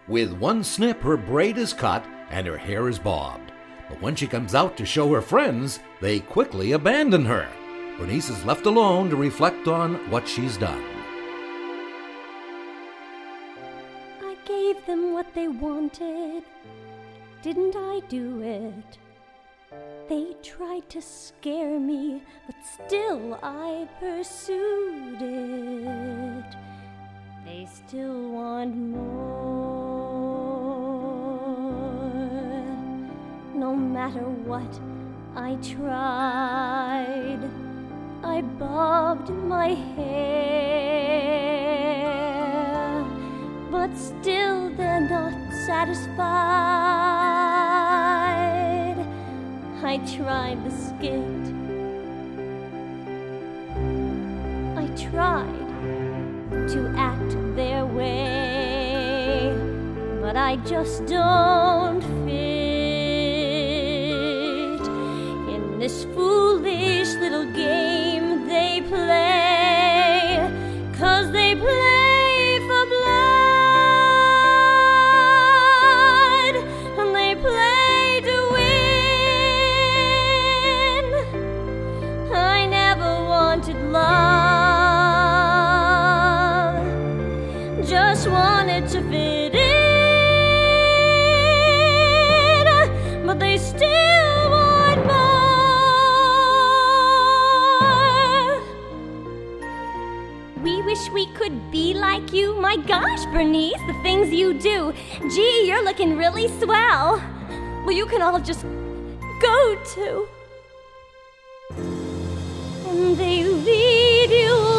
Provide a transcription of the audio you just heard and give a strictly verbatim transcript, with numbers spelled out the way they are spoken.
With one snip, her braid is cut and her hair is bobbed. But when she comes out to show her friends, they quickly abandon her. Bernice is left alone to reflect on what she's done. I gave them what they wanted. Didn't I do it? They tried to scare me, but still I pursued it. They still want more. No matter what I tried, I bobbed my hair, but still they're not satisfied. I tried the skit. I tried to act their way, but I just don't fit in this foolish little game they play, 'cause they play for blood, and they play to win. I never wanted love, just wanted to fit in, but they still want more. We wish we could be like you. My gosh, Bernice, the things you do. Gee, you're looking really swell. Well, you can all just go to. And they lead you